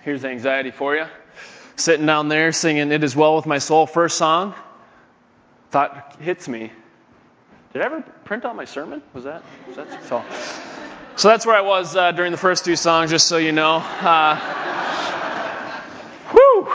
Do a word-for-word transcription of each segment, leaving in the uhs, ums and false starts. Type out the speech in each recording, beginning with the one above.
Here's anxiety for you. Sitting down there singing It Is Well With My Soul, first song. Thought hits me. Did I ever print out my sermon? Was that? Was that so? So that's where I was uh, during the first two songs, just so you know. Uh, whew.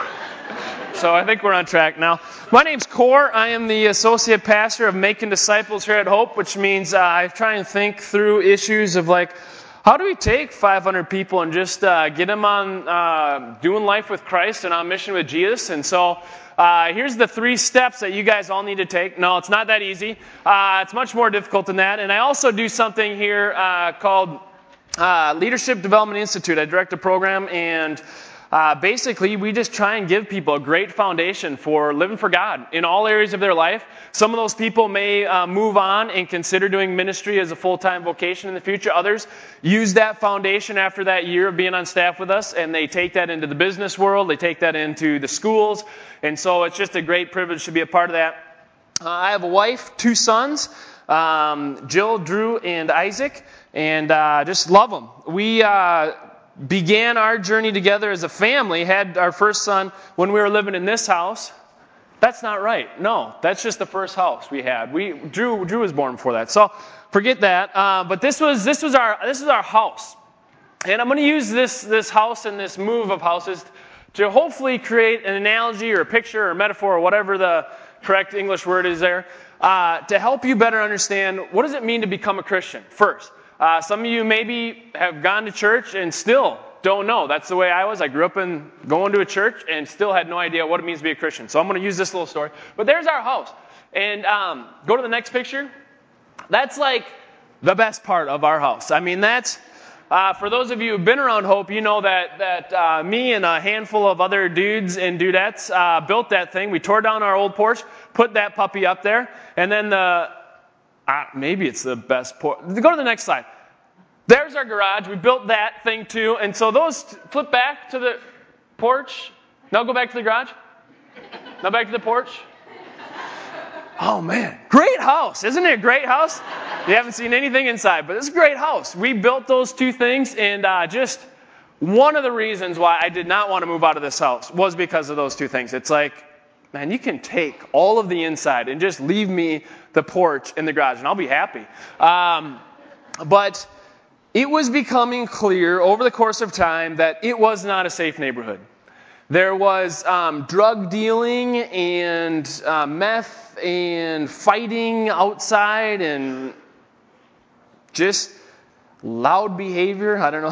So I think we're on track now. My name's Core. I am the associate pastor of Making Disciples here at Hope, which means uh, I try and think through issues of like, how do we take five hundred people and just uh, get them on uh, doing life with Christ and on mission with Jesus? And so uh, here's the three steps that you guys all need to take. No, it's not that easy. Uh, it's much more difficult than that. And I also do something here uh, called uh, Leadership Development Institute. I direct a program, and Uh, basically, we just try and give people a great foundation for living for God in all areas of their life. Some of those people may uh, move on and consider doing ministry as a full-time vocation in the future. Others use that foundation after that year of being on staff with us, and they take that into the business world. They take that into the schools. And so it's just a great privilege to be a part of that. Uh, I have a wife, two sons, um, Jill, Drew, and Isaac, and uh, just love them. We Uh, began our journey together as a family, had our first son when we were living in this house. That's not right. No, that's just the first house we had. We Drew Drew was born before that, so forget that. Uh, but this was this was our this is our house, and I'm going to use this this house and this move of houses to hopefully create an analogy or a picture or a metaphor or whatever the correct English word is there uh, to help you better understand what does it mean to become a Christian first. Uh, some of you maybe have gone to church and still don't know. That's the way I was. I grew up in going to a church and still had no idea what it means to be a Christian. So I'm going to use this little story. But there's our house. And um, go to the next picture. That's like the best part of our house. I mean, that's, uh, for those of you who've been around Hope, you know that, that uh, me and a handful of other dudes and dudettes uh, built that thing. We tore down our old porch, put that puppy up there, and then the Uh, maybe it's the best porch. Go to the next slide. There's our garage. We built that thing too. And so those, flip back to the porch. Now go back to the garage. Now back to the porch. Oh man, great house. Isn't it a great house? You haven't seen anything inside, but it's a great house. We built those two things, and uh, just one of the reasons why I did not want to move out of this house was because of those two things. It's like, man, you can take all of the inside and just leave me the porch and the garage, and I'll be happy. Um, but it was becoming clear over the course of time that it was not a safe neighborhood. There was um, drug dealing and uh, meth and fighting outside and just loud behavior. I don't know.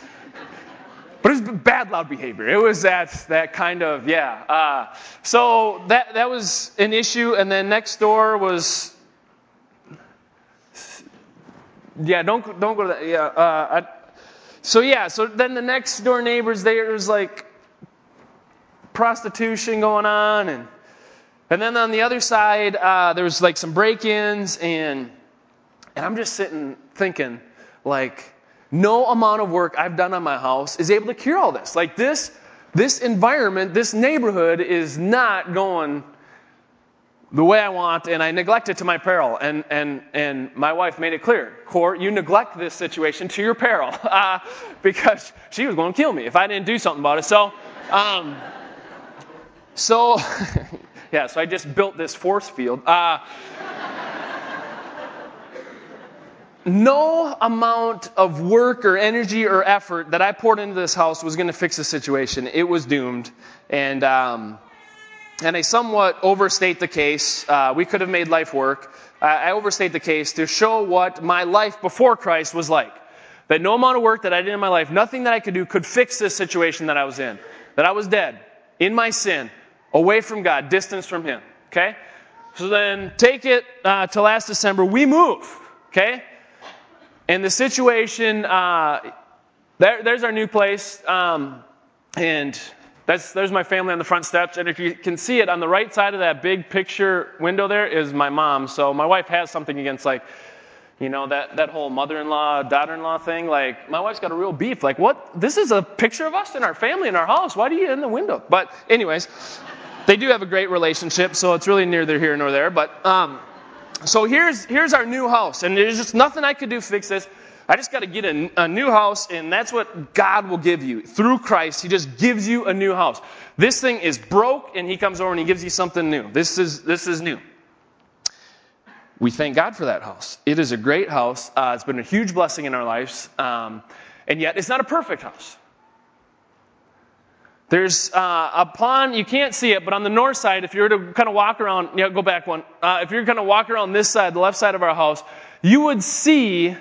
But it was bad, loud behavior. It was that that kind of, yeah. Uh, so that that was an issue. And then next door was, yeah, don't don't go to that. Yeah. Uh, I, so yeah. So then the next door neighbors, there was like prostitution going on, and and then on the other side uh, there was like some break-ins, and and I'm just sitting thinking like, no amount of work I've done on my house is able to cure all this. Like this, this environment, this neighborhood is not going the way I want, and I neglect it to my peril. And and and my wife made it clear, Core, you neglect this situation to your peril, uh, because she was going to kill me if I didn't do something about it. So, um, so yeah, so I just built this force field. Uh, No amount of work or energy or effort that I poured into this house was going to fix the situation. It was doomed. And um, and I somewhat overstate the case. Uh, we could have made life work. Uh, I overstate the case to show what my life before Christ was like. That no amount of work that I did in my life, nothing that I could do could fix this situation that I was in. That I was dead, in my sin, away from God, distanced from Him. Okay? So then take it uh, to last December. We move. Okay? And the situation, uh, there, there's our new place, um, and that's there's my family on the front steps. And if you can see it, on the right side of that big picture window there is my mom. So my wife has something against, like, you know, that, that whole mother-in-law, daughter-in-law thing. Like, my wife's got a real beef. Like, what? This is a picture of us and our family in our house. Why do you in the window? But anyways, they do have a great relationship, so it's really neither here nor there. But um So here's here's our new house, and there's just nothing I could do to fix this. I just got to get a, a new house, and that's what God will give you. Through Christ, he just gives you a new house. This thing is broke, and he comes over and he gives you something new. This is this is new. We thank God for that house. It is a great house. Uh, it's been a huge blessing in our lives, um, and yet it's not a perfect house. There's uh, a pond, you can't see it, but on the north side, if you were to kind of walk around, you know, go back one, uh, if you were to kind of walk around this side, the left side of our house, you would see,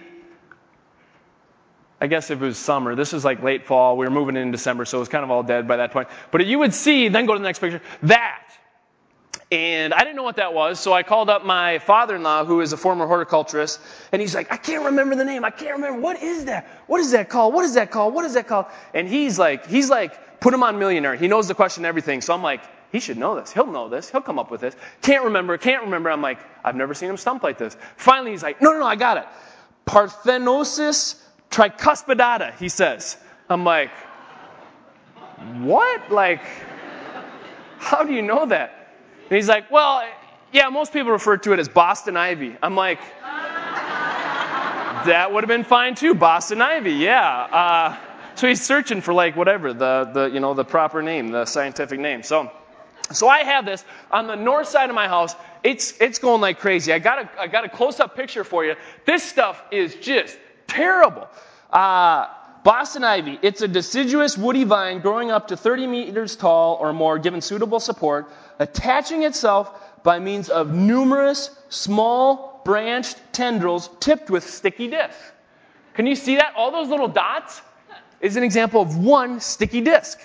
I guess if it was summer, this was like late fall, we were moving in December, so it was kind of all dead by that point, but you would see, then go to the next picture, that. And I didn't know what that was, so I called up my father-in-law, who is a former horticulturist, and he's like, I can't remember the name, I can't remember, what is that? What is that called? What is that called? What is that called? And he's like, he's like, put him on Millionaire. He knows the question and everything. So I'm like, he should know this. He'll know this. He'll come up with this. Can't remember, can't remember. I'm like, I've never seen him stump like this. Finally, he's like, no, no, no, I got it. Parthenosis tricuspidata, he says. I'm like, what? Like, how do you know that? And he's like, well, yeah, most people refer to it as Boston ivy. I'm like, that would have been fine too, Boston ivy, yeah. Uh, So he's searching for like whatever, the, the you know, the proper name, the scientific name. So so I have this on the north side of my house. It's it's going like crazy. I got a I got a close-up picture for you. This stuff is just terrible. Uh, Boston ivy, it's a deciduous woody vine growing up to thirty meters tall or more, given suitable support, attaching itself by means of numerous small branched tendrils tipped with sticky discs. Can you see that? All those little dots is an example of one sticky disc.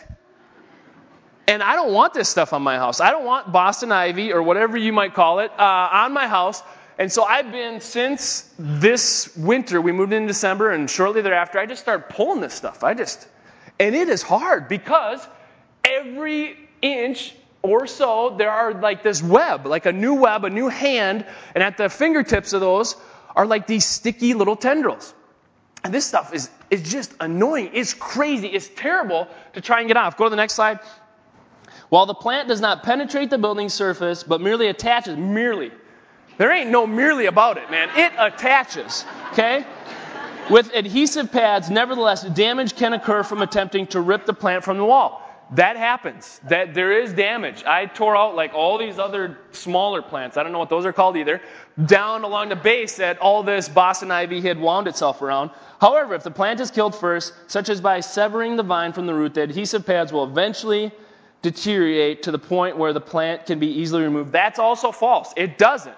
And I don't want this stuff on my house. I don't want Boston ivy or whatever you might call it uh, on my house. And so I've been, since this winter, we moved in December, and shortly thereafter, I just started pulling this stuff. I just, and it is hard because every inch or so, there are like this web, like a new web, a new hand, and at the fingertips of those are like these sticky little tendrils. And this stuff is, is just annoying. It's crazy. It's terrible to try and get off. Go to the next slide. While the plant does not penetrate the building surface, but merely attaches, merely. There ain't no merely about it, man. It attaches, okay? With adhesive pads, nevertheless, damage can occur from attempting to rip the plant from the wall. That happens. That there is damage. I tore out like all these other smaller plants. I don't know what those are called either. Down along the base that all this Boston ivy had wound itself around. However, if the plant is killed first, such as by severing the vine from the root, the adhesive pads will eventually deteriorate to the point where the plant can be easily removed. That's also false. It doesn't.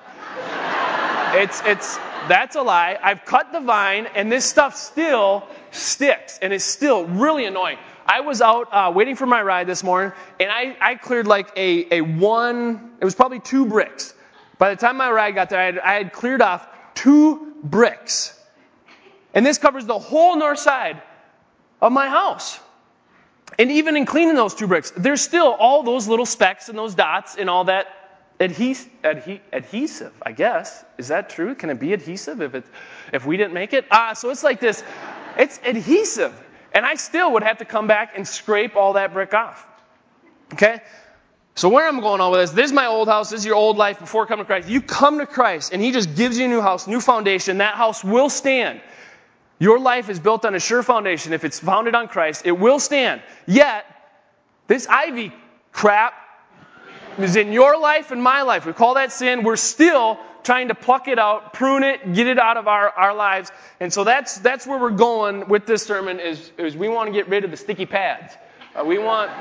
It's it's that's a lie. I've cut the vine, and this stuff still sticks, and it's still really annoying. I was out uh, waiting for my ride this morning, and I, I cleared like a, a one, it was probably two bricks. By the time my ride got there, I had, I had cleared off two bricks. And this covers the whole north side of my house. And even in cleaning those two bricks, there's still all those little specks and those dots and all that adhes- adhe- adhesive, I guess. Is that true? Can it be adhesive if, it, if we didn't make it? Ah, so it's like this, it's adhesive. And I still would have to come back and scrape all that brick off. Okay? So where I'm going on with this, this is my old house, this is your old life before coming to Christ. You come to Christ, and he just gives you a new house, new foundation. That house will stand. Your life is built on a sure foundation. If it's founded on Christ, it will stand. Yet, this ivy crap is in your life and my life. We call that sin. We're still trying to pluck it out, prune it, get it out of our, our lives. And so that's that's where we're going with this sermon is, is we want to get rid of the sticky pads. Uh, we want...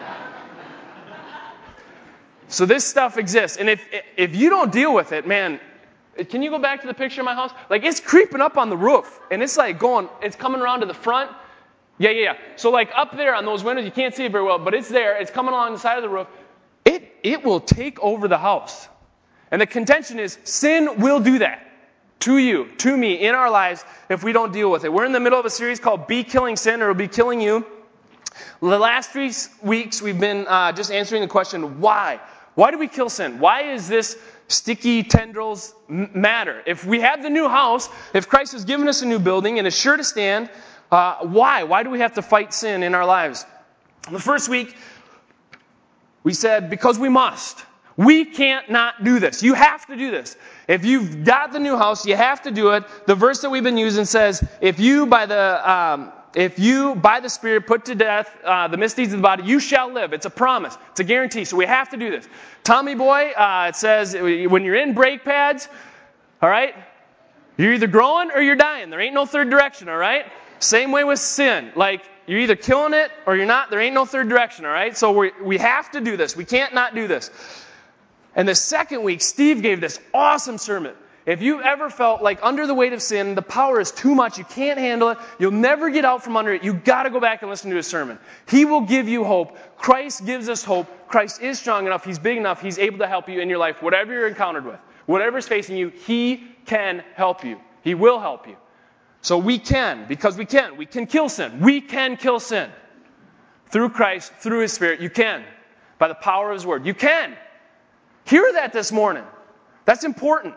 So this stuff exists. And if if you don't deal with it, man, can you go back to the picture of my house? Like, it's creeping up on the roof. And it's like going, it's coming around to the front. Yeah, yeah, yeah. So like up there on those windows, you can't see it very well, but it's there. It's coming along the side of the roof. It it will take over the house. And the contention is sin will do that to you, to me, in our lives if we don't deal with it. We're in the middle of a series called Be Killing Sin, or It'll Be Killing You. The last three weeks we've been uh, just answering the question, why? Why do we kill sin? Why is this sticky tendrils matter? If we have the new house, if Christ has given us a new building and is sure to stand, uh, why? Why do we have to fight sin in our lives? The first week, we said, because we must. We can't not do this. You have to do this. If you've got the new house, you have to do it. The verse that we've been using says, if you by the um, if you by the Spirit put to death uh, the misdeeds of the body, you shall live. It's a promise. It's a guarantee. So we have to do this. Tommy boy, uh, it says when you're in brake pads, all right, you're either growing or you're dying. There ain't no third direction, all right? Same way with sin. Like, you're either killing it or you're not. There ain't no third direction, all right? So we we have to do this. We can't not do this. And the second week, Steve gave this awesome sermon. If you ever felt like under the weight of sin, the power is too much, you can't handle it, you'll never get out from under it, you've got to go back and listen to his sermon. He will give you hope. Christ gives us hope. Christ is strong enough. He's big enough. He's able to help you in your life, whatever you're encountered with. Whatever's facing you, He can help you. He will help you. So we can, because we can. We can kill sin. We can kill sin. Through Christ, through His Spirit, you can. By the power of His Word. You can. Hear that this morning. That's important.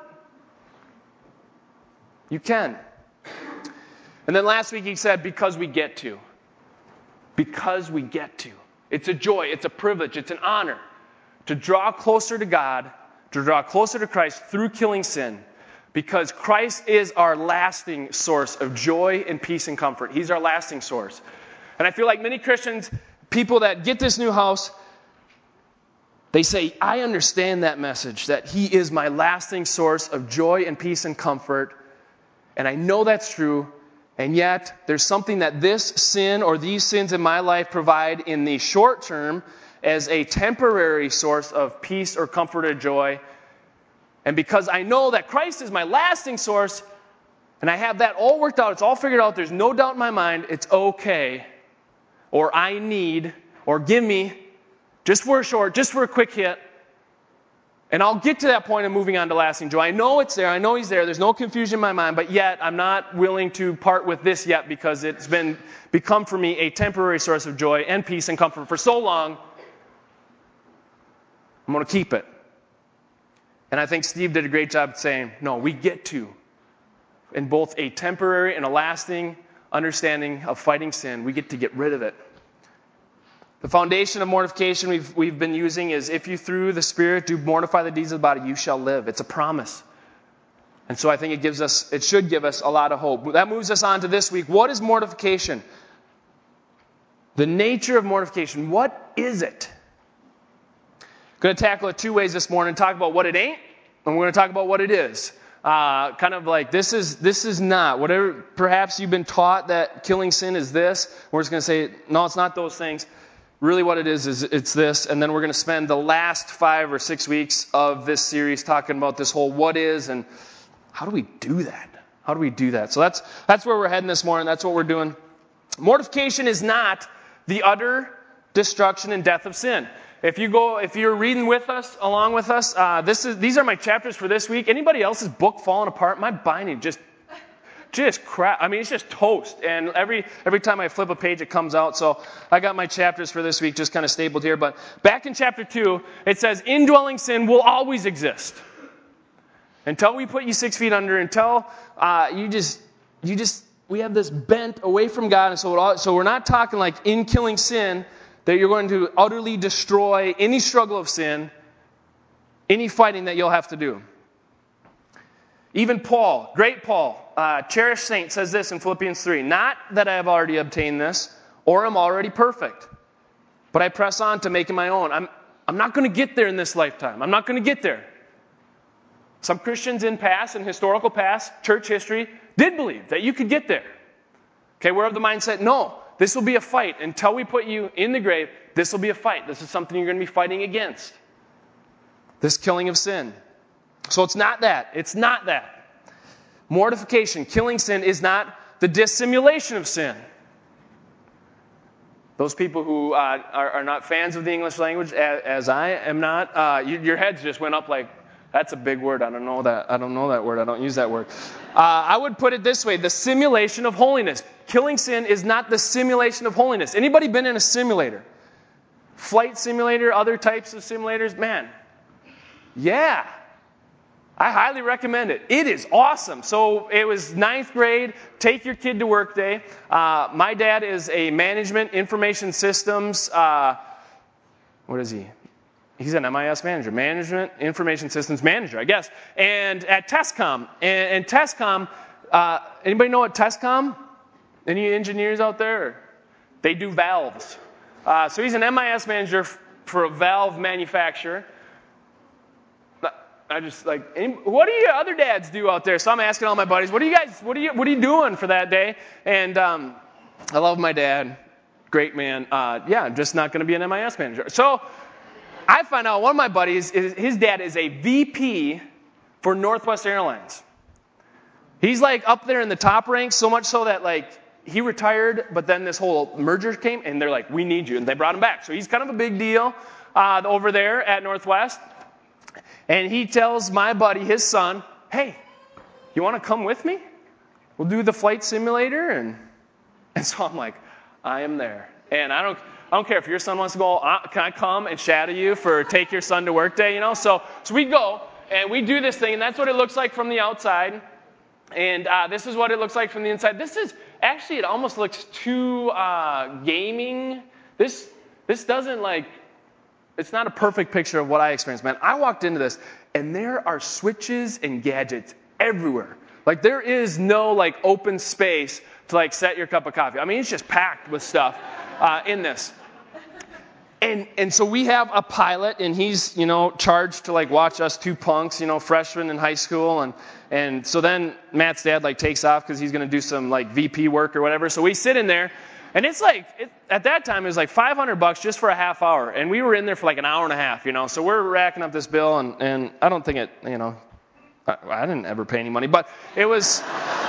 You can. And then last week he said, because we get to. Because we get to. It's a joy. It's a privilege. It's an honor to draw closer to God, to draw closer to Christ through killing sin. Because Christ is our lasting source of joy and peace and comfort. He's our lasting source. And I feel like many Christians, people that get this new house, they say, I understand that message, that He is my lasting source of joy and peace and comfort. And I know that's true. And yet, there's something that this sin or these sins in my life provide in the short term as a temporary source of peace or comfort or joy. And because I know that Christ is my lasting source, and I have that all worked out, it's all figured out, there's no doubt in my mind, it's okay, or I need, or give me, just for a short, just for a quick hit, and I'll get to that point of moving on to lasting joy. I know it's there, I know He's there, there's no confusion in my mind, but yet I'm not willing to part with this yet because it's been become for me a temporary source of joy and peace and comfort for so long, I'm going to keep it. And I think Steve did a great job saying, no, we get to, in both a temporary and a lasting understanding of fighting sin, we get to get rid of it. The foundation of mortification we've, we've been using is, if you through the Spirit do mortify the deeds of the body, you shall live. It's a promise. And so I think it gives us, it should give us a lot of hope. That moves us on to this week. What is mortification? The nature of mortification. What is it? I'm going to tackle it two ways this morning. Talk about what it ain't, and we're going to talk about what it is. Uh, kind of like this is this is not. Whatever, perhaps you've been taught that killing sin is this. We're just going to say, no, it's not those things. Really what it is, is it's this. And then we're going to spend the last five or six weeks of this series talking about this whole what is and how do we do that? How do we do that? So that's that's where we're heading this morning. That's what we're doing. Mortification is not the utter destruction and death of sin. If you go, if you're reading with us, along with us, uh, this is these are my chapters for this week. Anybody else's book falling apart? My binding just, just crap. I mean, it's just toast. And every every time I flip a page, it comes out. So I got my chapters for this week just kind of stapled here. But back in chapter two, it says, indwelling sin will always exist until we put you six feet under. Until uh, you just, you just, we have this bent away from God, and so it all, so we're not talking like in killing sin, that you're going to utterly destroy any struggle of sin, any fighting that you'll have to do. Even Paul, great Paul, uh, cherished saint, says this in Philippians three, not that I have already obtained this, or am already perfect, but I press on to make it my own. I'm, I'm not going to get there in this lifetime. I'm not going to get there. Some Christians in past, in historical past, church history, did believe that you could get there. Okay, we're of the mindset, no. This will be a fight. Until we put you in the grave, this will be a fight. This is something you're going to be fighting against. This killing of sin. So it's not that. It's not that. Mortification, killing sin, is not the dissimulation of sin. Those people who uh, are, are not fans of the English language, as, as I am not, uh, you, your heads just went up like, that's a big word. I don't know that. I don't know that word. I don't use that word. Uh, I would put it this way: the simulation of holiness. Killing sin is not the simulation of holiness. Anybody been in a simulator? Flight simulator, other types of simulators? Man, yeah. I highly recommend it. It is awesome. So it was ninth grade, take your kid to work day. Uh, my dad is a management information systems, uh, what is he? he's an M I S manager, Management Information Systems Manager, I guess. And at Testcom, and, and Testcom, uh, anybody know what Testcom? Any engineers out there? They do valves. Uh, so he's an M I S manager f- for a valve manufacturer. I just like, what do you other dads do out there? So I'm asking all my buddies, what are you guys, what are you, what are you doing for that day? And um, I love my dad, great man. Uh, yeah, I'm just not going to be an M I S manager. So I find out one of my buddies, is, his dad is a V P for Northwest Airlines. He's like up there in the top ranks, so much so that like he retired, but then this whole merger came, and they're like, we need you, and they brought him back. So he's kind of a big deal uh, over there at Northwest. And he tells my buddy, his son, hey, you want to come with me? We'll do the flight simulator. And and so I'm like, I am there. And I don't I don't care if your son wants to go, uh, can I come and shadow you for take your son to work day, you know? So, so we go, and we do this thing, and that's what it looks like from the outside. And uh, this is what it looks like from the inside. This is, actually, it almost looks too uh, gaming. This This doesn't like, it's not a perfect picture of what I experienced, man. I walked into this, and there are switches and gadgets everywhere. Like, there is no, like, open space to, like, set your cup of coffee. I mean, it's just packed with stuff uh, in this. And and so we have a pilot, and he's, you know, charged to, like, watch us two punks, you know, freshmen in high school. And, and so then Matt's dad, like, takes off because he's going to do some, like, V P work or whatever. So we sit in there. And it's like, it, at that time, it was like five hundred bucks just for a half hour. And we were in there for like an hour and a half, you know. So we're racking up this bill, and, and I don't think it, you know, I, I didn't ever pay any money. But it was,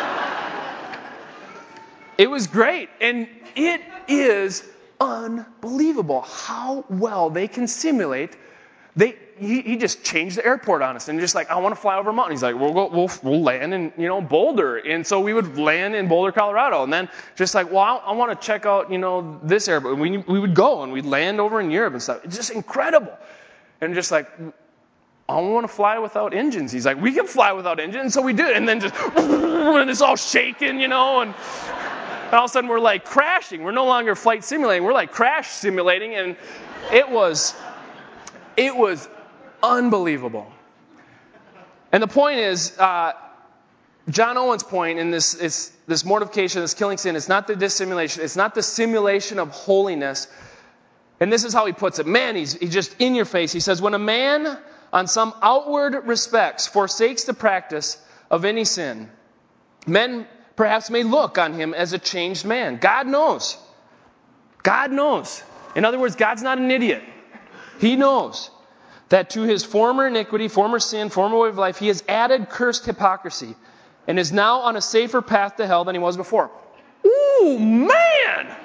it was great. And it is unbelievable how well they can simulate. They he, he just changed the airport on us, and just like, I want to fly over a mountain. He's like, we'll go, we'll we'll land in, you know, Boulder, and so we would land in Boulder, Colorado, and then just like, well, I, I want to check out, you know, this airport. We we would go and we'd land over in Europe and stuff. It's just incredible, and just like, I want to fly without engines. He's like, we can fly without engines, so we did, and then just and it's all shaking, you know, and. And all of a sudden we're like crashing. We're no longer flight simulating. We're like crash simulating, and it was. It was unbelievable. And the point is, uh, John Owen's point in this, is, this mortification, this killing sin, it's not the dissimulation. It's not the simulation of holiness. And this is how he puts it. Man, he's, he's just in your face. He says, when a man on some outward respects forsakes the practice of any sin, men perhaps may look on him as a changed man. God knows. God knows. In other words, God's not an idiot. He knows that to his former iniquity, former sin, former way of life, he has added cursed hypocrisy and is now on a safer path to hell than he was before. Ooh, man!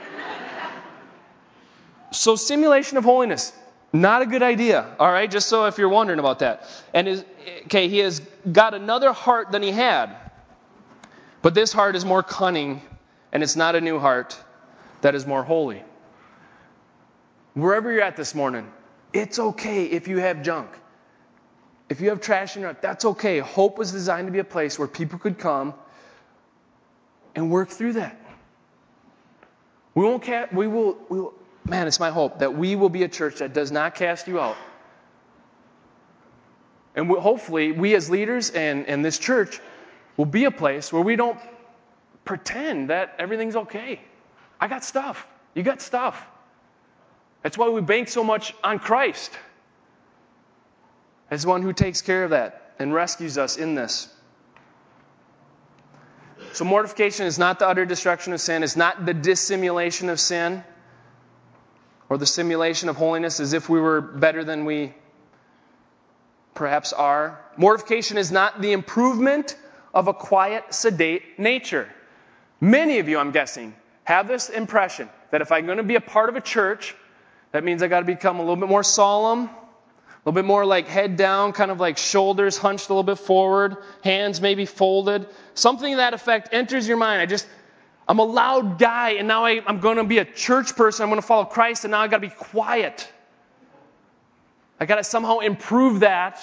So simulation of holiness, not a good idea, all right? Just so if you're wondering about that. And is, okay, he has got another heart than he had. But this heart is more cunning, and it's not a new heart that is more holy. Wherever you're at this morning, it's okay if you have junk. If you have trash in your heart, that's okay. Hope was designed to be a place where people could come and work through that. We won't. Ca- we will. We will. Man, it's my hope that we will be a church that does not cast you out. And we, hopefully, we as leaders and, and this church will be a place where we don't pretend that everything's okay. I got stuff. You got stuff. That's why we bank so much on Christ as one who takes care of that and rescues us in this. So mortification is not the utter destruction of sin. It's not the dissimulation of sin or the simulation of holiness as if we were better than we perhaps are. Mortification is not the improvement of a quiet, sedate nature. Many of you, I'm guessing, have this impression that if I'm going to be a part of a church, that means I got to become a little bit more solemn, a little bit more like head down, kind of like shoulders hunched a little bit forward, hands maybe folded. Something to that effect enters your mind. I just, I'm a loud guy, and now I, I'm going to be a church person. I'm going to follow Christ, and now I got to be quiet. I got to somehow improve that,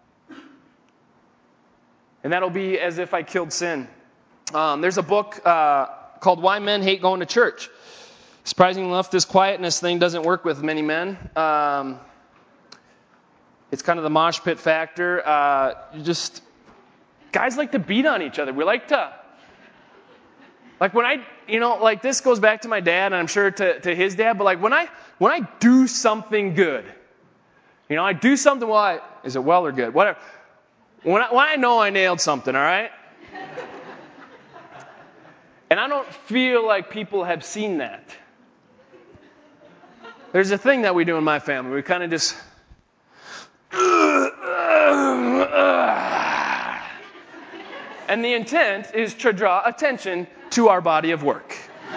and that'll be as if I killed sin. Um, there's a book uh, called Why Men Hate Going to Church. Surprisingly enough, this quietness thing doesn't work with many men. Um, It's kind of the mosh pit factor. Uh, you just, guys like to beat on each other. We like to, like when I, you know, like this goes back to my dad, and I'm sure to, to his dad, but like when I, when I do something good, you know, I do something, well, I, is it well or good? Whatever. When I, when I know I nailed something, all right? And I don't feel like people have seen that. There's a thing that we do in my family. We kind of just... And the intent is to draw attention to our body of work.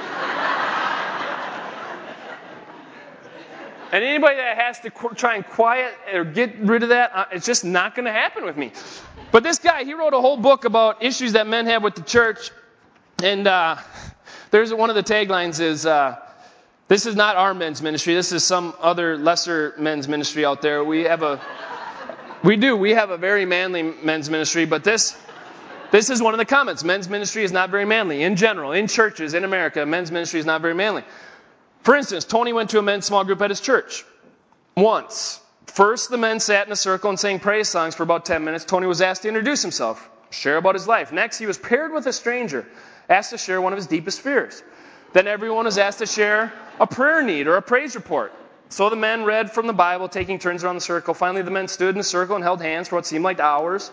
And anybody that has to qu- try and quiet or get rid of that, uh, it's just not going to happen with me. But this guy, he wrote a whole book about issues that men have with the church. And uh, there's one of the taglines is, uh, this is not our men's ministry. This is some other lesser men's ministry out there. We have a, we do, we have a very manly men's ministry. But this, this is one of the comments. Men's ministry is not very manly. In general, in churches, in America, men's ministry is not very manly. For instance, Tony went to a men's small group at his church once. First, the men sat in a circle and sang praise songs for about ten minutes. Tony was asked to introduce himself, share about his life. Next, he was paired with a stranger, asked to share one of his deepest fears. Then everyone was asked to share a prayer need or a praise report. So the men read from the Bible, taking turns around the circle. Finally, the men stood in a circle and held hands for what seemed like hours.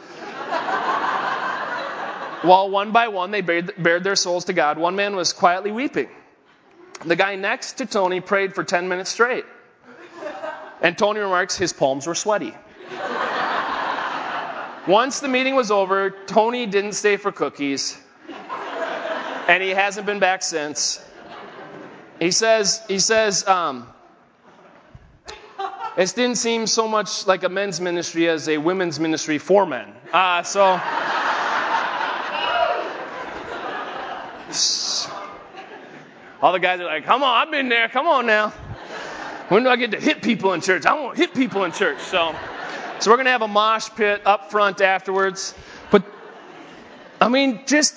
While one by one, they bared, bared their souls to God. One man was quietly weeping. The guy next to Tony prayed for ten minutes straight. And Tony remarks his palms were sweaty. Once the meeting was over, Tony didn't stay for cookies. And he hasn't been back since. He says, he says, um, it didn't seem so much like a men's ministry as a women's ministry for men. Uh, so... All the guys are like, come on, I've been there. Come on now. When do I get to hit people in church? I want to hit people in church. So, so we're going to have a mosh pit up front afterwards. But, I mean, just,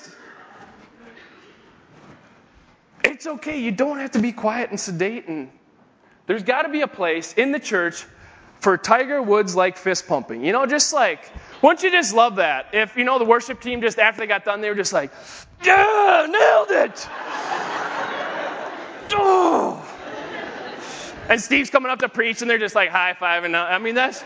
it's okay. You don't have to be quiet and sedate. And there's got to be a place in the church for Tiger Woods-like fist pumping. You know, just like, wouldn't you just love that? If, you know, the worship team just after they got done, they were just like, yeah, nailed it. Oh. And Steve's coming up to preach, and they're just like high-fiving. I mean, that's...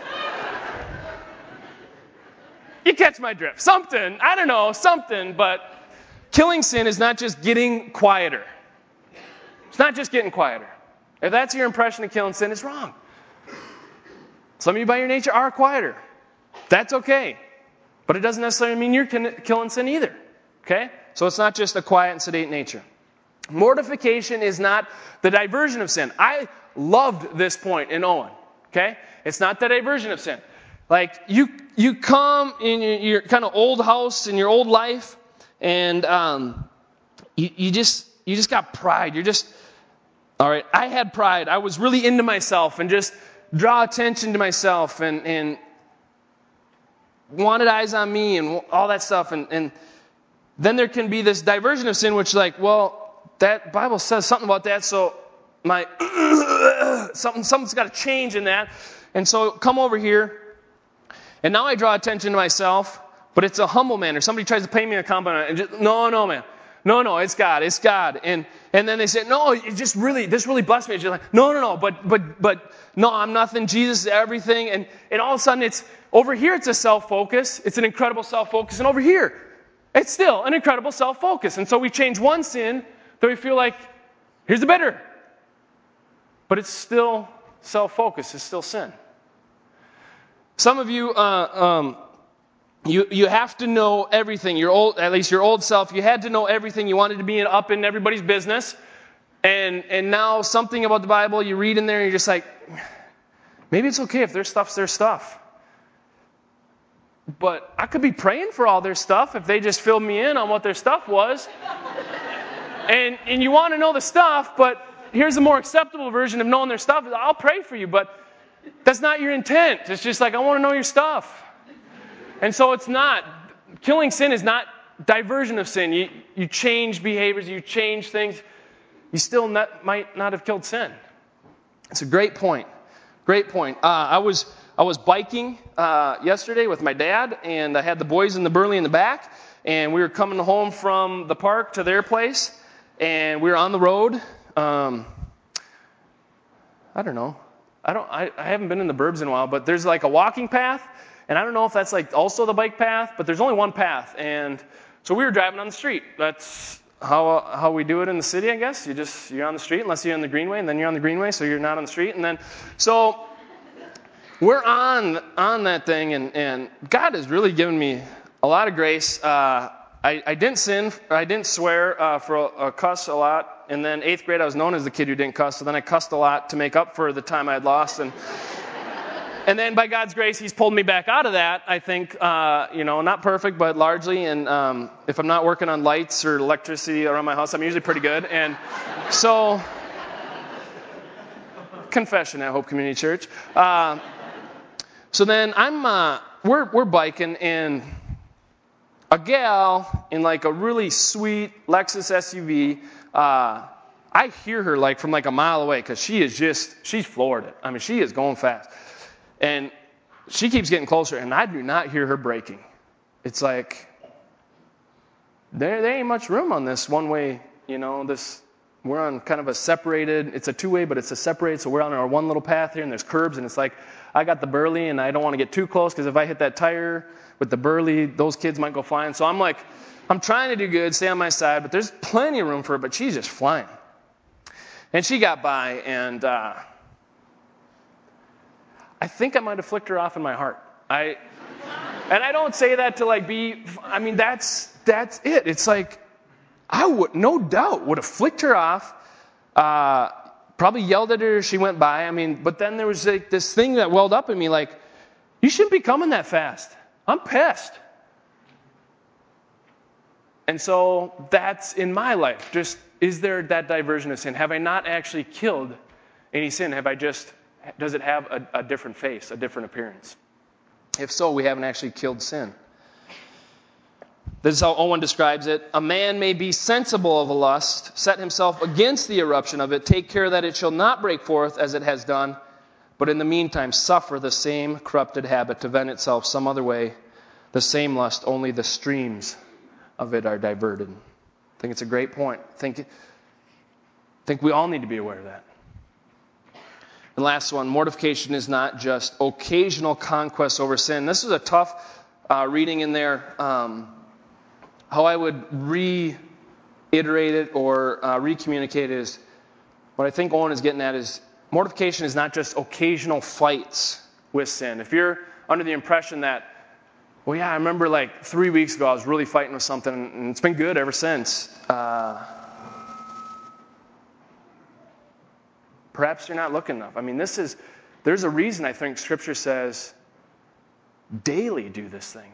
You catch my drift. Something, I don't know, something, but killing sin is not just getting quieter. It's not just getting quieter. If that's your impression of killing sin, it's wrong. Some of you by your nature are quieter. That's okay. But it doesn't necessarily mean you're killing sin either. Okay? So it's not just a quiet and sedate nature. Mortification is not the diversion of sin. I loved this point in Owen. Okay? It's not the diversion of sin. Like, you you come in your, your kind of old house, in your old life, and um, you, you just you just got pride. You're just, all right, I had pride. I was really into myself and just draw attention to myself and, and wanted eyes on me and all that stuff. And, and then there can be this diversion of sin, which is like, well, that Bible says something about that, so my something something's got to change in that. And so come over here, and now I draw attention to myself, but it's a humble manner. Somebody tries to pay me a compliment, and just, no, no, man. No, no, it's God, it's God. And and then they say, no, it just really, this really blessed me. It's just like, no, no, no, but but but no, I'm nothing. Jesus is everything. And and all of a sudden, it's over here. It's a self-focus. It's an incredible self-focus, and over here, it's still an incredible self-focus. And so we change one sin that we feel like, here's the better. But it's still self-focus. It's still sin. Some of you, uh, um, you you have to know everything. Your old, at least your old self, you had to know everything. You wanted to be up in everybody's business. And and now something about the Bible, you read in there and you're just like, maybe it's okay if their stuff's their stuff. But I could be praying for all their stuff if they just filled me in on what their stuff was. And and you want to know the stuff, but here's a more acceptable version of knowing their stuff. I'll pray for you, but that's not your intent. It's just like, I want to know your stuff. And so it's not, killing sin is not diversion of sin. You you change behaviors, you change things. You still not, might not have killed sin. It's a great point. Great point. Uh, I was I was biking uh, yesterday with my dad, and I had the boys in the Burley in the back, and we were coming home from the park to their place, and we were on the road. Um, I don't know. I don't. I, I haven't been in the burbs in a while, but there's like a walking path, and I don't know if that's like also the bike path, but there's only one path, and so we were driving on the street. That's how how we do it in the city, I guess. You just you're on the street unless you're on the greenway, and then you're on the greenway, so you're not on the street, and then so. We're on on that thing, and, and God has really given me a lot of grace. Uh, I, I didn't sin, I didn't swear uh, for a, a cuss a lot. And then eighth grade, I was known as the kid who didn't cuss. So then I cussed a lot to make up for the time I had lost. And and then by God's grace, He's pulled me back out of that. I think, uh, you know, not perfect, but largely. And um, if I'm not working on lights or electricity around my house, I'm usually pretty good. And so, confession at Hope Community Church. Uh, So then I'm, uh, we're, we're biking, and a gal in like a really sweet Lexus S U V, uh, I hear her like from like a mile away because she is just, she's floored it. I mean, she is going fast. And she keeps getting closer, and I do not hear her braking. It's like, there, there ain't much room on this one way, you know, this, we're on kind of a separated, it's a two-way, but it's a separated, so we're on our one little path here, and there's curbs, and it's like, I got the Burley, and I don't want to get too close, because if I hit that tire with the Burley, those kids might go flying. So I'm like, I'm trying to do good, stay on my side, but there's plenty of room for her, but she's just flying. And she got by, and uh, I think I might have flicked her off in my heart. I, and I don't say that to like be, I mean, that's, that's it. It's like, I would, no doubt, would have flicked her off, uh, probably yelled at her as she went by. I mean, but then there was like this thing that welled up in me, like, you shouldn't be coming that fast. I'm pissed. And so that's in my life. Just, is there that diversion of sin? Have I not actually killed any sin? Have I just, does it have a, a different face, a different appearance? If so, we haven't actually killed sin. This is how Owen describes it. A man may be sensible of a lust, set himself against the eruption of it, take care that it shall not break forth as it has done, but in the meantime suffer the same corrupted habit to vent itself some other way, the same lust, only the streams of it are diverted. I think it's a great point. I think, I think we all need to be aware of that. And last one, mortification is not just occasional conquest over sin. This is a tough uh, reading in there. Um, How I would reiterate it or uh, re-communicate it is, what I think Owen is getting at is, mortification is not just occasional fights with sin. If you're under the impression that, well, yeah, I remember like three weeks ago I was really fighting with something, and it's been good ever since. Uh, perhaps you're not looking enough. I mean, this is, there's a reason I think Scripture says, daily do this thing.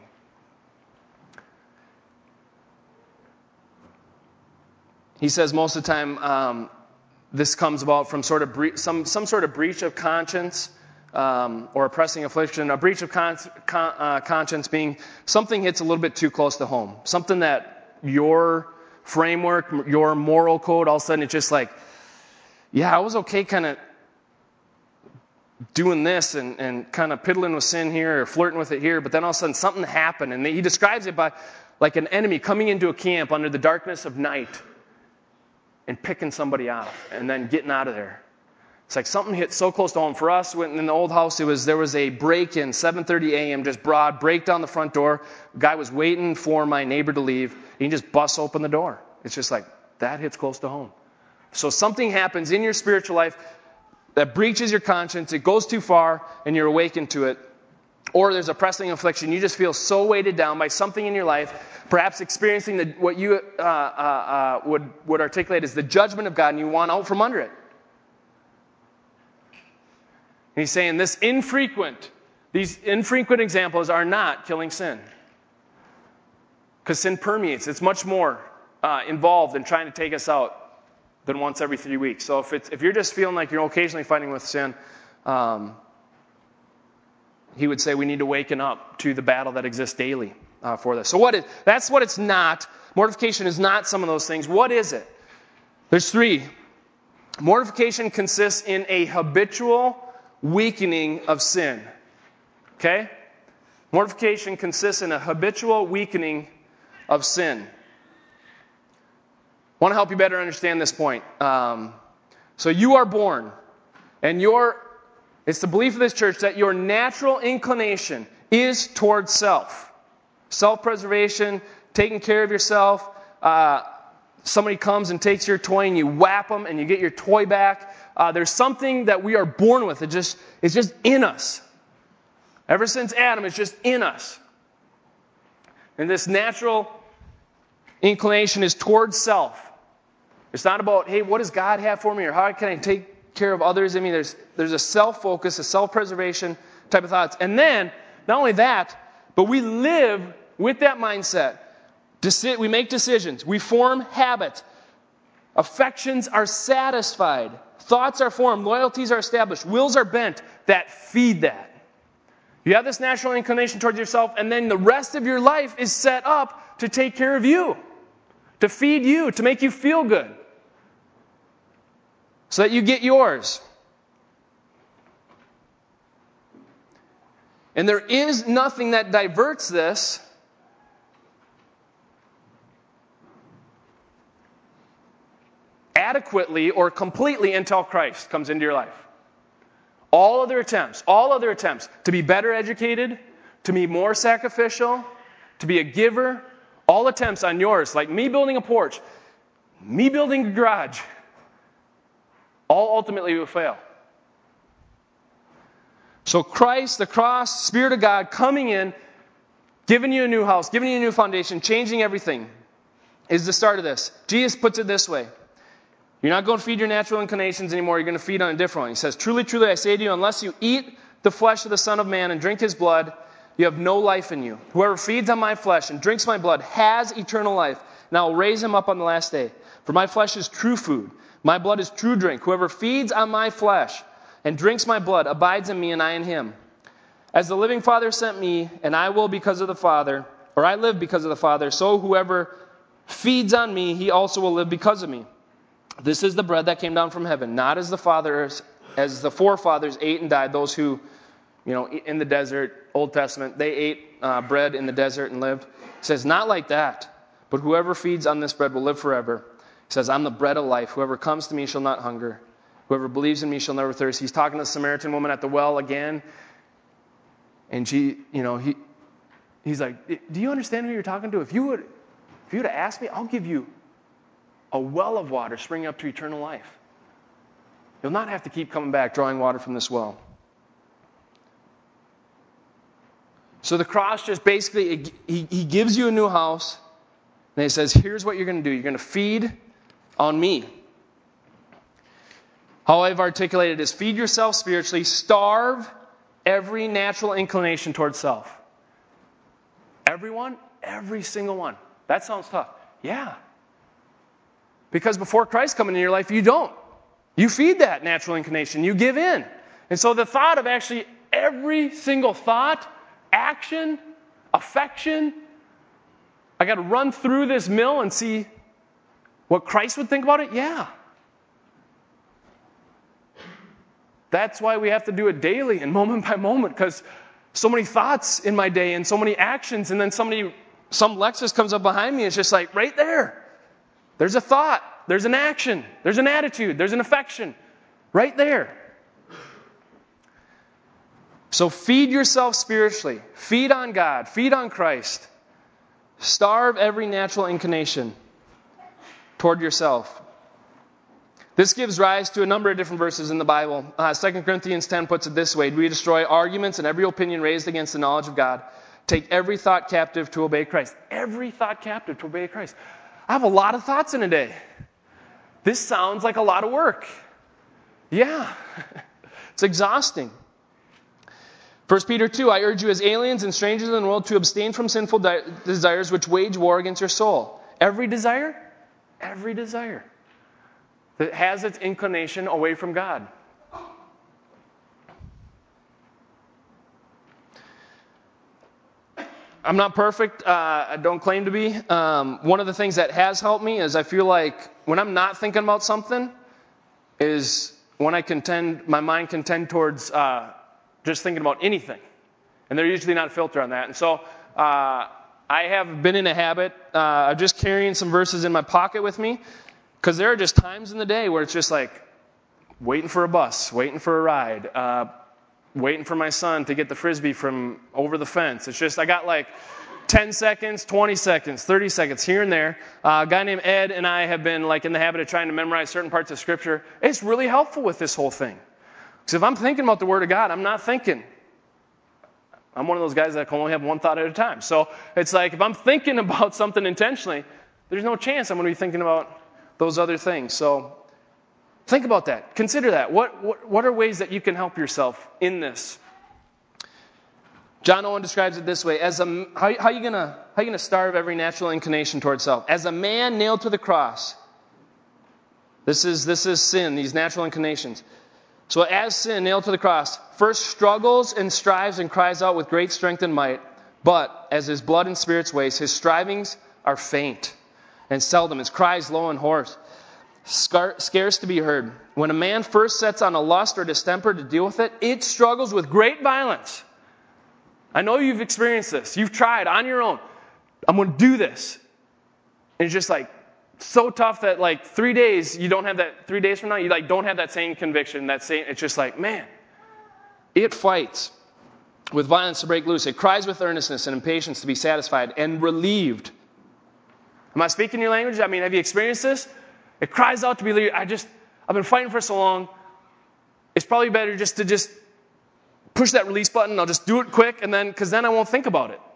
He says most of the time um, this comes about from sort of bre- some some sort of breach of conscience um, or a pressing affliction. A breach of con- con- uh, conscience being something hits a little bit too close to home. Something that your framework, your moral code, all of a sudden it's just like, yeah, I was okay kind of doing this and, and kind of piddling with sin here or flirting with it here, but then all of a sudden something happened. And he describes it by like an enemy coming into a camp under the darkness of night and picking somebody off and then getting out of there. It's like something hit so close to home. For us, when in the old house, it was there was a break-in, seven thirty a.m., just broad, break down the front door. Guy was waiting for my neighbor to leave. And he just busts open the door. It's just like, that hits close to home. So something happens in your spiritual life that breaches your conscience. It goes too far, and you're awakened to it. Or there's a pressing affliction. You just feel so weighted down by something in your life, perhaps experiencing the, what you uh, uh, uh, would, would articulate as the judgment of God, and you want out from under it. And he's saying this infrequent, these infrequent examples are not killing sin. Because sin permeates. It's much more uh, involved in trying to take us out than once every three weeks. So if it's if you're just feeling like you're occasionally fighting with sin, um, he would say we need to waken up to the battle that exists daily uh, for this. So what is, that's what it's not. Mortification is not some of those things. What is it? There's three. Mortification consists in a habitual weakening of sin. Okay? Mortification consists in a habitual weakening of sin. I want to help you better understand this point. Um, so you are born, and your it's the belief of this church that your natural inclination is towards self. Self-preservation, taking care of yourself. Uh, somebody comes and takes your toy and you whap them and you get your toy back. Uh, there's something that we are born with. It just, it's just in us. Ever since Adam, it's just in us. And this natural inclination is towards self. It's not about, hey, what does God have for me, or how can I take care of others? I mean, there's there's a self-focus, a self-preservation type of thoughts. And then, not only that, but we live with that mindset. Deci- we make decisions. We form habits. Affections are satisfied. Thoughts are formed. Loyalties are established. Wills are bent that feed that. You have this natural inclination towards yourself, and then the rest of your life is set up to take care of you, to feed you, to make you feel good, so that you get yours. And there is nothing that diverts this adequately or completely until Christ comes into your life. All other attempts, all other attempts to be better educated, to be more sacrificial, to be a giver, all attempts on yours, like me building a porch, me building a garage, all ultimately will fail. So Christ, the cross, Spirit of God coming in, giving you a new house, giving you a new foundation, changing everything, is the start of this. Jesus puts it this way. You're not going to feed your natural inclinations anymore. You're going to feed on a different one. He says, truly, truly, I say to you, unless you eat the flesh of the Son of Man and drink his blood, you have no life in you. Whoever feeds on my flesh and drinks my blood has eternal life, and I will raise him up on the last day. For my flesh is true food. My blood is true drink. Whoever feeds on my flesh and drinks my blood abides in me, and I in him. As the living Father sent me, and I will because of the Father, or I live because of the Father, so whoever feeds on me, he also will live because of me. This is the bread that came down from heaven, not as the fathers, as the forefathers ate and died, those who, you know, in the desert, Old Testament, they ate uh, bread in the desert and lived. It says, not like that, but whoever feeds on this bread will live forever. It says, I'm the bread of life. Whoever comes to me shall not hunger. Whoever believes in me shall never thirst. He's talking to the Samaritan woman at the well again. And she, you know, he, he's like, do you understand who you're talking to? If you would, if you would have asked me, I'll give you a well of water springing up to eternal life. You'll not have to keep coming back drawing water from this well. So the cross just basically, he, he gives you a new house, and he says, here's what you're going to do. You're going to feed on me. How I've articulated is feed yourself spiritually, starve every natural inclination towards self. Everyone? Every single one. That sounds tough. Yeah. Because before Christ coming into your life, you don't. You feed that natural inclination. You give in. And so the thought of actually every single thought, action, affection, I got to run through this mill and see what Christ would think about it? Yeah. That's why we have to do it daily and moment by moment, because so many thoughts in my day and so many actions, and then somebody, some Lexus comes up behind me, it's just like right there. There's a thought, there's an action, there's an attitude, there's an affection. Right there. So feed yourself spiritually. Feed on God. Feed on Christ. Starve every natural inclination toward yourself. This gives rise to a number of different verses in the Bible. Uh, Second Corinthians ten puts it this way. We destroy arguments and every opinion raised against the knowledge of God. Take every thought captive to obey Christ. Every thought captive to obey Christ. I have a lot of thoughts in a day. This sounds like a lot of work. Yeah. It's exhausting. First Peter two, I urge you as aliens and strangers in the world to abstain from sinful di- desires which wage war against your soul. Every desire? Every desire that has its inclination away from God. I'm not perfect. Uh, I don't claim to be. Um, one of the things that has helped me is I feel like when I'm not thinking about something is when I can tend, my mind can tend towards uh, just thinking about anything. And they're usually not a filter on that. And so uh, I have been in a habit uh, of just carrying some verses in my pocket with me, because there are just times in the day where it's just like waiting for a bus, waiting for a ride, uh, waiting for my son to get the Frisbee from over the fence. It's just, I got like ten seconds, twenty seconds, thirty seconds here and there. Uh, a guy named Ed and I have been like in the habit of trying to memorize certain parts of Scripture. It's really helpful with this whole thing. Because if I'm thinking about the Word of God, I'm not thinking. I'm one of those guys that can only have one thought at a time. So it's like if I'm thinking about something intentionally, there's no chance I'm going to be thinking about those other things. So think about that. Consider that. What, what, what are ways that you can help yourself in this? John Owen describes it this way: as a how, how you gonna how you gonna starve every natural inclination towards self? As a man nailed to the cross. This is this is sin, these natural inclinations. So as sin nailed to the cross, first struggles and strives and cries out with great strength and might, but as his blood and spirits waste, his strivings are faint and seldom, his cries low and hoarse, scarce to be heard. When a man first sets on a lust or distemper to deal with it, it struggles with great violence. I know you've experienced this. You've tried on your own. I'm going to do this. And it's just like so tough that like three days, you don't have that, three days from now, you like don't have that same conviction, that same, it's just like, man, it fights with violence to break loose. It cries with earnestness and impatience to be satisfied and relieved. Am I speaking your language? I mean, have you experienced this? It cries out to be relieved. I just, I've been fighting for so long. It's probably better just to just push that release button. I'll just do it quick, and then, because then I won't think about it.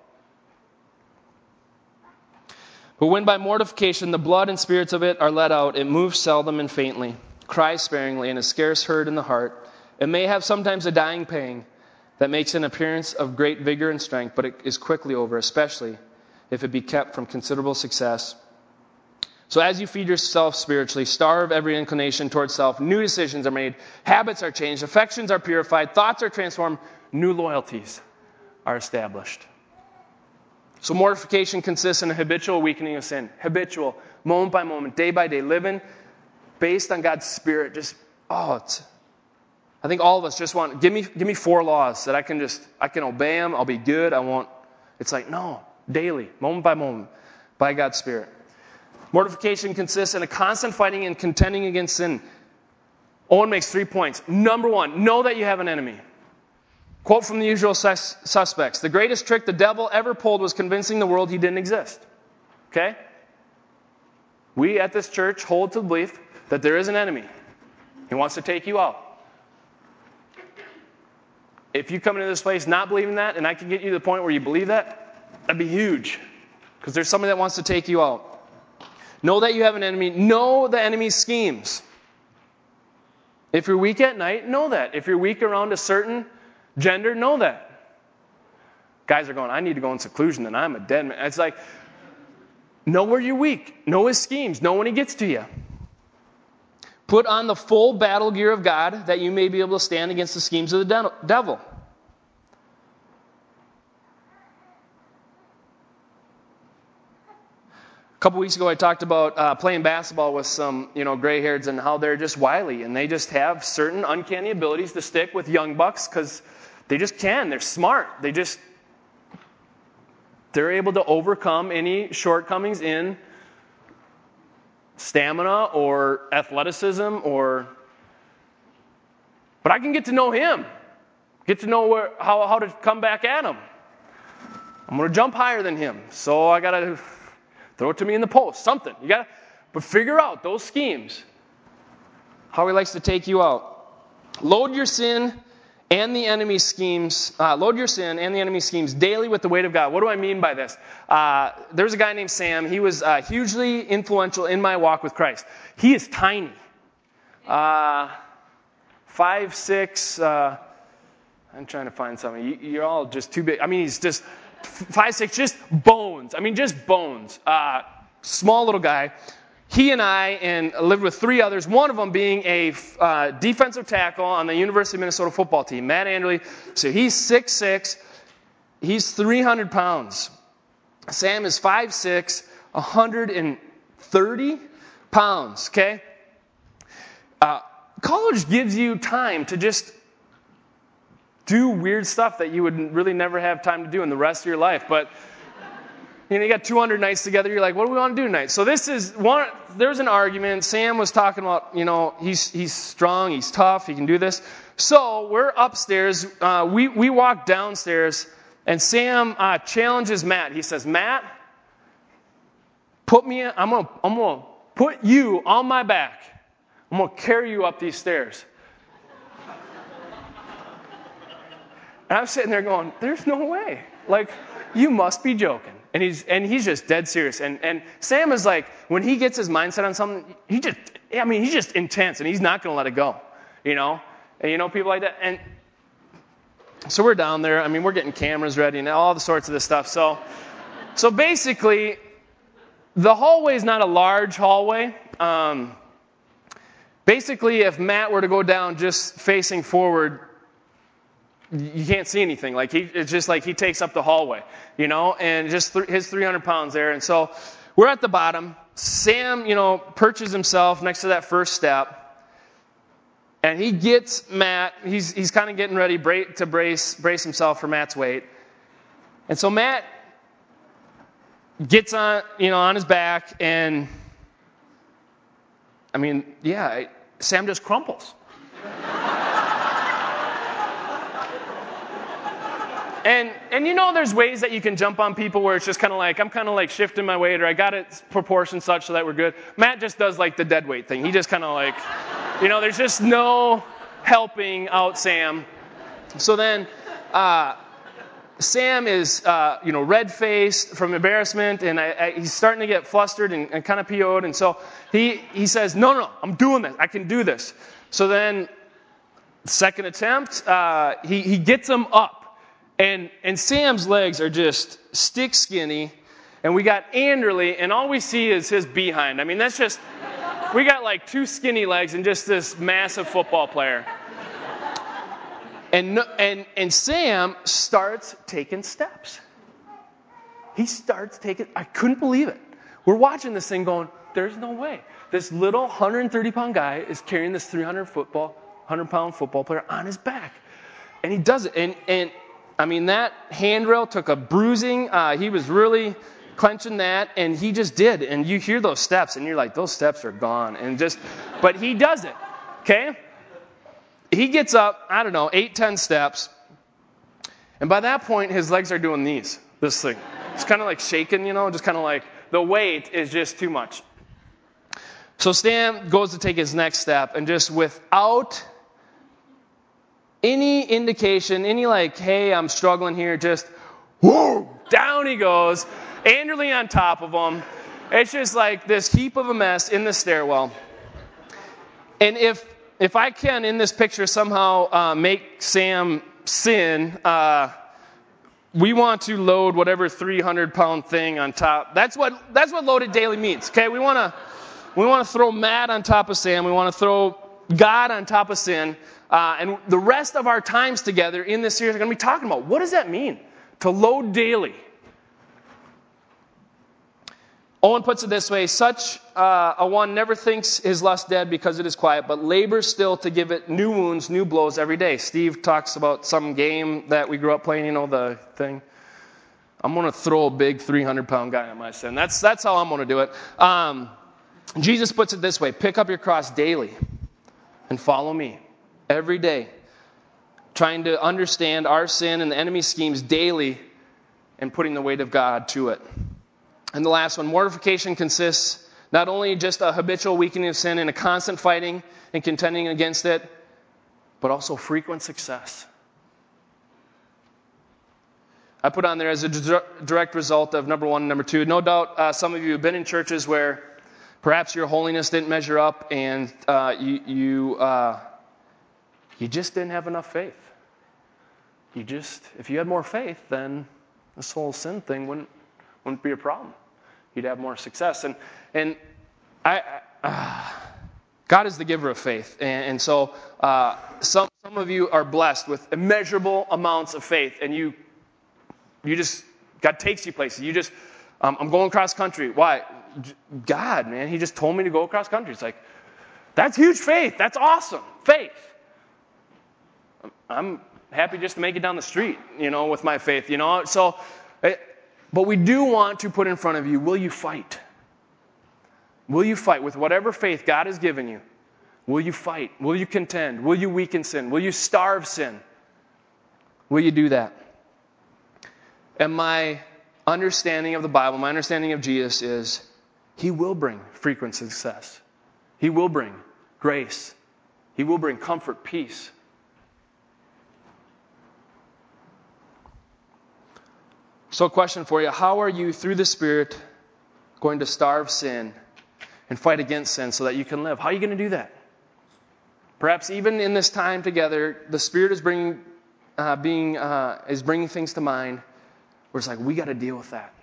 But when by mortification the blood and spirits of it are let out, it moves seldom and faintly, cries sparingly, and is scarce heard in the heart. It may have sometimes a dying pang that makes an appearance of great vigor and strength, but it is quickly over, especially if it be kept from considerable success. So as you feed yourself spiritually, starve every inclination towards self, new decisions are made, habits are changed, affections are purified, thoughts are transformed, new loyalties are established. So mortification consists in a habitual weakening of sin. Habitual, moment by moment, day by day, living based on God's Spirit. Just, oh, it's, I think all of us just want, give me give me four laws that I can just, I can obey them, I'll be good, I won't. It's like, no, daily, moment by moment, by God's Spirit. Mortification consists in a constant fighting and contending against sin. Owen makes three points. Number one, know that you have an enemy. Quote from The Usual Sus- Suspects: the greatest trick the devil ever pulled was convincing the world he didn't exist. Okay? We at this church hold to the belief that there is an enemy. He wants to take you out. If you come into this place not believing that, and I can get you to the point where you believe that, that'd be huge. Because there's somebody that wants to take you out. Know that you have an enemy. Know the enemy's schemes. If you're weak at night, know that. If you're weak around a certain gender, know that. Guys are going, I need to go in seclusion, and I'm a dead man. It's like, know where you're weak. Know his schemes. Know when he gets to you. Put on the full battle gear of God that you may be able to stand against the schemes of the devil. A couple weeks ago, I talked about uh, playing basketball with some, you know, gray-hairs and how they're just wily, and they just have certain uncanny abilities to stick with young bucks because they just can. They're smart. They just, they're able to overcome any shortcomings in stamina or athleticism or, but I can get to know him, get to know where, how, how to come back at him. I'm going to jump higher than him, so I got to throw it to me in the post, something. You got to, but figure out those schemes, how he likes to take you out. Load your sin and the enemy's schemes, uh, load your sin and the enemy's schemes daily with the weight of God. What do I mean by this? Uh, there's a guy named Sam. He was uh, hugely influential in my walk with Christ. He is tiny. Uh, five, six, uh, I'm trying to find something. You, you're all just too big. I mean, he's just five, six, just bones. I mean, just bones. Uh, small little guy. He and I and lived with three others, one of them being a uh, defensive tackle on the University of Minnesota football team, Matt Anderley. So he's six six. He's three hundred pounds. Sam is five six, one hundred thirty pounds, okay? Uh, college gives you time to just do weird stuff that you would really never have time to do in the rest of your life. But you know, you got two hundred nights together. You're like, what do we want to do tonight? So this is one. There's an argument. Sam was talking about, you know, he's he's strong, he's tough, he can do this. So we're upstairs. Uh, we we walk downstairs, and Sam uh, challenges Matt. He says, Matt, put me. I'm gonna I'm gonna put you on my back. I'm gonna carry you up these stairs. And I'm sitting there going, there's no way. Like, you must be joking. And he's and he's just dead serious. And and Sam is like, when he gets his mindset on something, he just, I mean, he's just intense, and he's not going to let it go, you know? And you know people like that? And so we're down there. I mean, we're getting cameras ready and all the sorts of this stuff. So, so basically, the hallway is not a large hallway. Um, basically, if Matt were to go down just facing forward, you can't see anything. Like he, it's just like he takes up the hallway, you know, and just th- his three hundred pounds there. And so we're at the bottom. Sam, you know, perches himself next to that first step, and he gets Matt. He's he's kind of getting ready bra- to brace brace himself for Matt's weight. And so Matt gets on, you know, on his back, and I mean, yeah, Sam just crumples. And and you know there's ways that you can jump on people where it's just kind of like, I'm kind of like shifting my weight, or I got it proportioned such so that we're good. Matt just does like the dead weight thing. He just kind of like, you know, there's just no helping out Sam. So then uh, Sam is, uh, you know, red-faced from embarrassment, and I, I, he's starting to get flustered and, and kind of P O'd. And so he, he says, no, no, no, I'm doing this. I can do this. So then second attempt, uh, he, he gets him up. And and Sam's legs are just stick skinny, and we got Anderly, and all we see is his behind. I mean, that's just, we got like two skinny legs and just this massive football player. And and and Sam starts taking steps. He starts taking, I couldn't believe it. We're watching this thing going, there's no way. This little one hundred thirty pound guy is carrying this three hundred football, one hundred pound football player on his back. And he does it. And and I mean, that handrail took a bruising. Uh, he was really clenching that, and he just did. And you hear those steps, and you're like, those steps are gone. And just, but he does it, okay? He gets up, I don't know, eight, ten steps. And by that point, his legs are doing these, this thing. It's kind of like shaking, you know, just kind of like the weight is just too much. So Sam goes to take his next step, and just without any indication, any like, hey, I'm struggling here, just, whoa, down he goes. Anderly on top of him. It's just like this heap of a mess in the stairwell. And if if I can, in this picture, somehow uh, make Sam sin, uh, we want to load whatever three hundred pound thing on top. That's what that's what loaded daily means, okay? We want to we want to throw Matt on top of Sam. We want to throw God on top of sin. Uh, and the rest of our times together in this series are going to be talking about, what does that mean to load daily? Owen puts it this way, such uh, a one never thinks his lust dead because it is quiet, but labors still to give it new wounds, new blows every day. Steve talks about some game that we grew up playing, you know, the thing. I'm going to throw a big three hundred pound guy on my sin. That's, that's how I'm going to do it. Um, Jesus puts it this way, pick up your cross daily and follow me. Every day, trying to understand our sin and the enemy's schemes daily and putting the weight of God to it. And the last one, mortification consists not only just a habitual weakening of sin and a constant fighting and contending against it, but also frequent success. I put on there as a direct result of number one and number two. No doubt uh, some of you have been in churches where perhaps your holiness didn't measure up and uh, you... you uh, You just didn't have enough faith. You just, if you had more faith, then this whole sin thing wouldn't wouldn't be a problem. You'd have more success. And and I, I uh, God is the giver of faith, and, and so uh, some some of you are blessed with immeasurable amounts of faith, and you you just God takes you places. You just um, I'm going cross country. Why? God, man, He just told me to go across country. It's like, that's huge faith. That's awesome faith. I'm happy just to make it down the street, you know, with my faith, you know. So, but we do want to put in front of you, will you fight? Will you fight with whatever faith God has given you? Will you fight? Will you contend? Will you weaken sin? Will you starve sin? Will you do that? And my understanding of the Bible, my understanding of Jesus is He will bring frequent success. He will bring grace. He will bring comfort, peace. So a question for you, how are you, through the Spirit, going to starve sin and fight against sin so that you can live? How are you going to do that? Perhaps even in this time together, the Spirit is bringing, uh, being, uh, is bringing things to mind where it's like, we got to deal with that.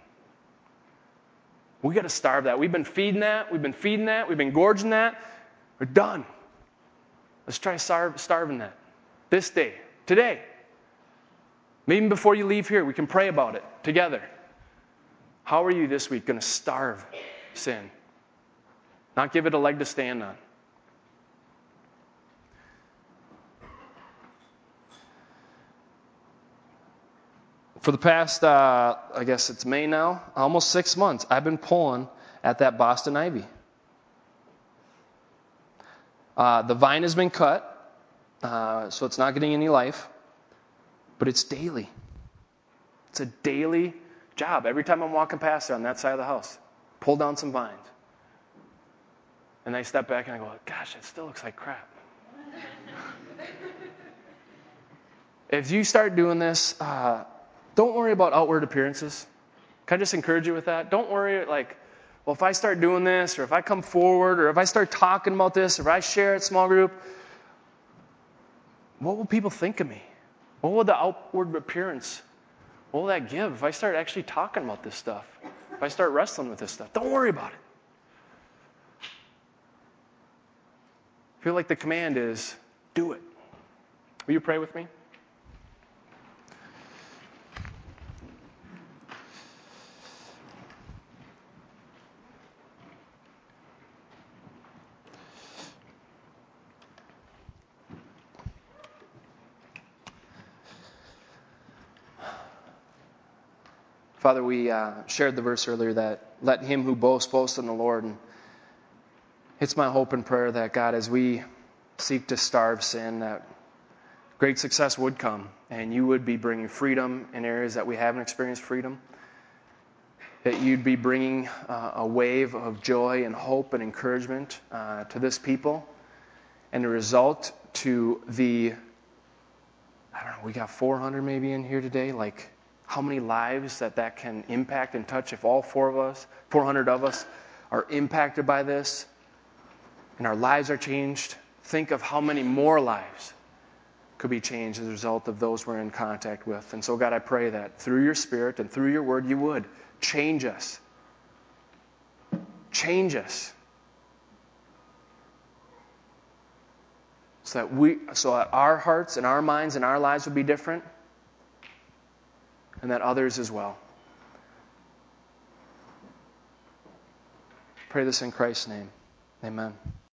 We got to starve that. We've been feeding that. We've been feeding that. We've been gorging that. We're done. Let's try starve, starving that this day, today. Maybe before you leave here, we can pray about it together. How are you this week going to starve sin? Not give it a leg to stand on. For the past, uh, I guess it's May now, almost six months, I've been pulling at that Boston ivy. Uh, the vine has been cut, uh, so it's not getting any life. But it's daily. It's a daily job. Every time I'm walking past there on that side of the house, pull down some vines. And I step back and I go, gosh, it still looks like crap. If you start doing this, uh, don't worry about outward appearances. Can I just encourage you with that? Don't worry, like, well, if I start doing this, or if I come forward, or if I start talking about this, or if I share at small group, what will people think of me? What will the outward appearance, what will that give if I start actually talking about this stuff? If I start wrestling with this stuff? Don't worry about it. I feel like the command is, do it. Will you pray with me? Father, we uh, shared the verse earlier that let him who boasts boast in the Lord. And it's my hope and prayer that, God, as we seek to starve sin, that great success would come and you would be bringing freedom in areas that we haven't experienced freedom. That you'd be bringing uh, a wave of joy and hope and encouragement uh, to this people. And the result to the, I don't know, we got four hundred maybe in here today, like, how many lives that that can impact and touch if all four of us, four hundred of us, are impacted by this and our lives are changed. Think of how many more lives could be changed as a result of those we're in contact with. And so, God, I pray that through your Spirit and through your word, you would change us. Change us. So that we, so that our hearts and our minds and our lives would be different. And that others as well. Pray this in Christ's name. Amen.